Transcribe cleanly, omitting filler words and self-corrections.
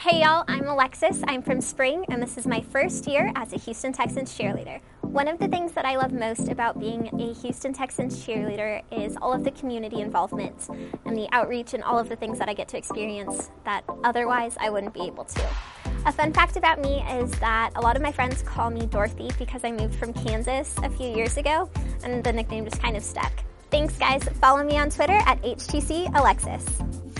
Hey y'all, I'm Alexis. I'm from Spring, and this is my first year as a Houston Texans cheerleader. One of the things that I love most about being a Houston Texans cheerleader is all of the community involvement and the outreach and all of the things that I get to experience that otherwise I wouldn't be able to. A fun fact about me is that a lot of my friends call me Dorothy because I moved from Kansas a few years ago, and the nickname just kind of stuck. Thanks guys. Follow me on Twitter at HTCAlexis.